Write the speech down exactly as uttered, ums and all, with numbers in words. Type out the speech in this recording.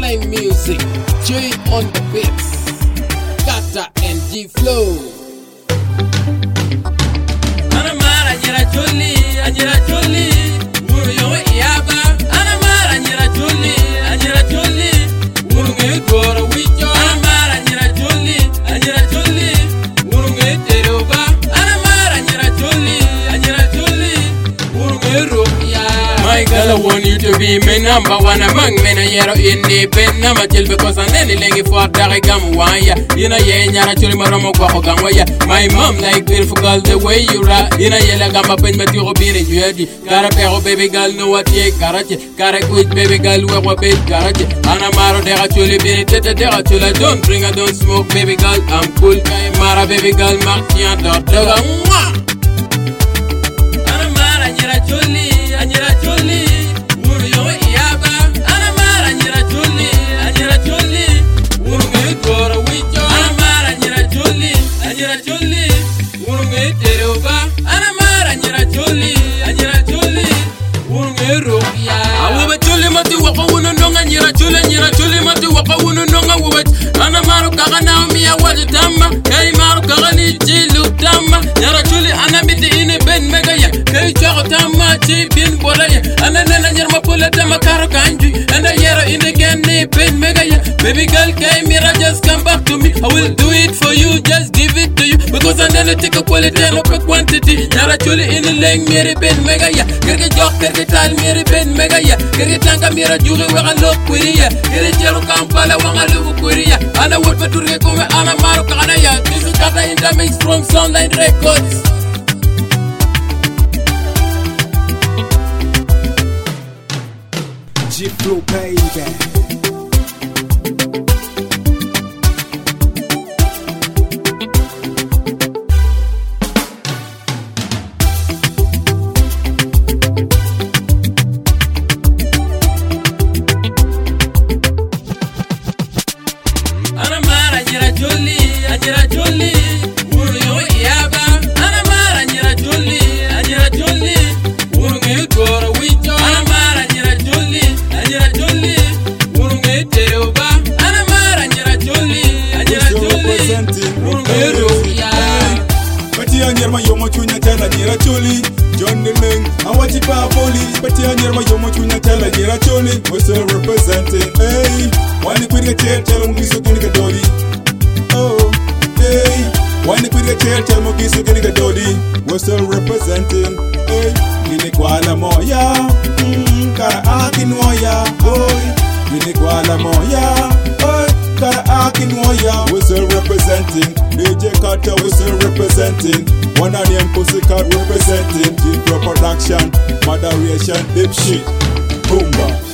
Nine Music, J on the beats, Kata and G Flow. Anamara nyira chuli, anyira chuli, uru yo iaba. Anamara nyira chuli, anyira chuli, uru nge doro wicho. Anamara nyira chuli, anyira chuli, uru nge teroba. Anamara nyira chuli, anyira chuli, uru nge rokia. My girl, I want you to be my number one among men. I yero in the pen, I'm a chill because I'm any lengy for Darigam Waya. In a yen, I actually Maramo Kwahogawaya. My mom like beautiful girl the way you are. In a yellow gama pen, but you're being ready. Carapero baby girl, know what ye carrot. Carrot with baby girl, where what baby carrot. Anamaro, they're actually being it. They're actually don't drink, I don't smoke, baby girl. I'm cool. Mara baby girl, Martian, daughter. Anamara, you're a chuli. Anyira chuli, uru yo iaba. Anamara anyira chuli, anyira chuli, uru nge doro wicho. Anamara anyira chuli, anyira chuli, uru nge teroba. Anamara anyira chuli, anyira chuli, uru nge rokia. Awuba chuli mati waka wunu nonga anyira chuli, anyira chuli mati waka wunu nonga wuba. Anamaru kaga naomi ya wadi tama, kei maru kaga ni jilu tama. Anyira chuli anamiti ini ben mega ya, kei choko tama chi bin bolaya. Anana nyarma pula tama karo kanju, and I yero in the candy pain mega ya. Baby girl came here, just come back to me. I will do it for you, just give it to you. Because I never take a quality and a quantity. Nyara chuli in the leg, meri ben mega ya. Kerke jok, kerke tal, meri ben mega ya. Kerke tanka mira juri wanga lok kuria. Kerke jero kampala wanga lugu kuria. Ana would paturke kume ana maru kana ya. This is Kata in the mix from Soundline Records. G Flow baby. Anamara anyira chuli, anyira chuli, uru yo iaba. Anamara anyira chuli, anyira chuli, uru nge doro wicho. Anamara anyira chuli, anyira chuli, uru nge teroba. Anamara anyira chuli, anyira chuli, uru nge rokia. Pati anyirma yomo chunya tela nyira chuli. John the Ling, I watch it by bully. Pati anyirma yomo chunya tela nyira chuli. We're still representing, hey. Why the quit get here, tell them we so gonna get doddy. Oh, hey. Why the quit get here, tell them we so gonna get doddy. We're still representing, hey. Gini kwala moya, mm, kara aki noya, boy. Gini kwala moya, oh, kara aki noya. We're still representing, D J Kata, we're still representing. One of them Pussycat representing, G Pro Production, Moderation, Dipshit, Boomba.